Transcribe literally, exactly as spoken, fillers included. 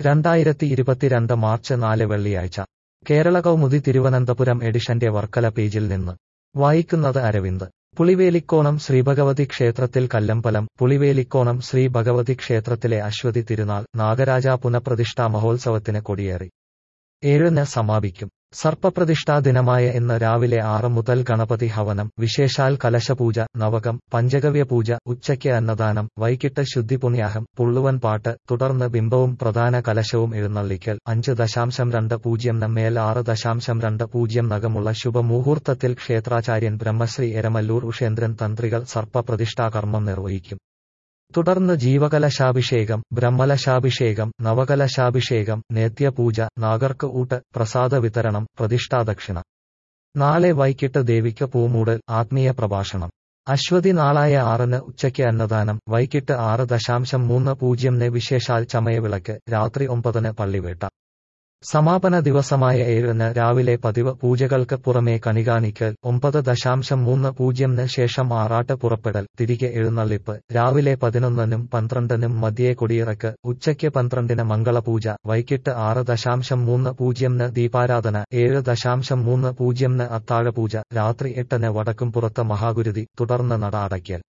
രണ്ടായിരത്തി ഇരുപത്തിരണ്ട് മാർച്ച് നാല് വെള്ളിയാഴ്ച കേരള കൗമുദി തിരുവനന്തപുരം എഡിഷന്റെ വർക്കല പേജിൽ നിന്ന് വായിക്കുന്നത് അരവിന്ദ്. പുളിവേലിക്കോണം ശ്രീഭഗവതി ക്ഷേത്രത്തിൽ കല്ലമ്പലം. പുളിവേലിക്കോണം ശ്രീ ഭഗവതി ക്ഷേത്രത്തിലെ അശ്വതി തിരുനാൾ നാഗരാജ പുനഃപ്രതിഷ്ഠാ മഹോത്സവത്തിന് കൊടിയേറി ഏഴിന് സമാപിക്കും. സർപ്പപ്രതിഷ്ഠാ ദിനമായ ഇന്ന് രാവിലെ ആറ് മുതൽ ഗണപതി ഹവനം, വിശേഷാൽ കലശപൂജ, നവകം, പഞ്ചഗവ്യപൂജ, ഉച്ചയ്ക്ക് അന്നദാനം, വൈകിട്ട് ശുദ്ധിപുണ്യാഹം, പുള്ളുവൻ പാട്ട്, തുടർന്ന് ബിംബവും പ്രധാന കലശവും എഴുന്നള്ളിക്കൽ. അഞ്ച് ദശാംശം രണ്ട് പൂജ്യം ന് മേൽ ആറ് ദശാംശം രണ്ട് പൂജ്യം നകമുള്ള ശുഭമുഹൂർത്തത്തിൽ ക്ഷേത്രാചാര്യൻ ബ്രഹ്മശ്രീ എരമല്ലൂർ ഉഷേന്ദ്രൻ തന്ത്രികൾ സർപ്പപ്രതിഷ്ഠാകർമ്മം നിർവഹിക്കും. തുടർന്ന് ജീവകലശാഭിഷേകം, ബ്രഹ്മലശാഭിഷേകം, നവകലശാഭിഷേകം, നേത്യപൂജ, നാഗർക്ക് ഊട്ട്, പ്രസാദ വിതരണം, പ്രതിഷ്ഠാദക്ഷിണ. നാളെ വൈകിട്ട് ദേവിക്ക് പൂമൂടൽ, ആത്മീയ പ്രഭാഷണം. അശ്വതി നാളായ ആറിന് ഉച്ചയ്ക്ക് അന്നദാനം, വൈകിട്ട് ആറ് ദശാംശം മൂന്ന് പൂജ്യം ന് വിശേഷാൽ ചമയവിളക്ക്, രാത്രി ഒമ്പതിന് പള്ളിവേട്ട. സമാപന ദിവസമായ ഏഴിന് രാവിലെ പതിവ് പൂജകൾക്ക് പുറമേ കണികാണിക്കൽ, ഒമ്പത് ദശാംശം മൂന്ന് പൂജ്യം ന് ശേഷം ആറാട്ട് പുറപ്പെടൽ, തിരികെ എഴുന്നള്ളിപ്പ്, രാവിലെ പതിനൊന്നിനും പന്ത്രണ്ടിനും മധ്യേ കൊടിയിറക്ക്, ഉച്ചയ്ക്ക് പന്ത്രണ്ടിന് മംഗളപൂജ, വൈകിട്ട് ആറ് ദശാംശം മൂന്ന് പൂജ്യം ന് ദീപാരാധന, ഏഴ് ദശാംശം മൂന്ന് പൂജ്യം ന് അത്താഴപൂജ, രാത്രി എട്ടിന് വടക്കുംപുറത്ത് മഹാഗുരുതി, തുടർന്ന് നട അടയ്ക്കൽ.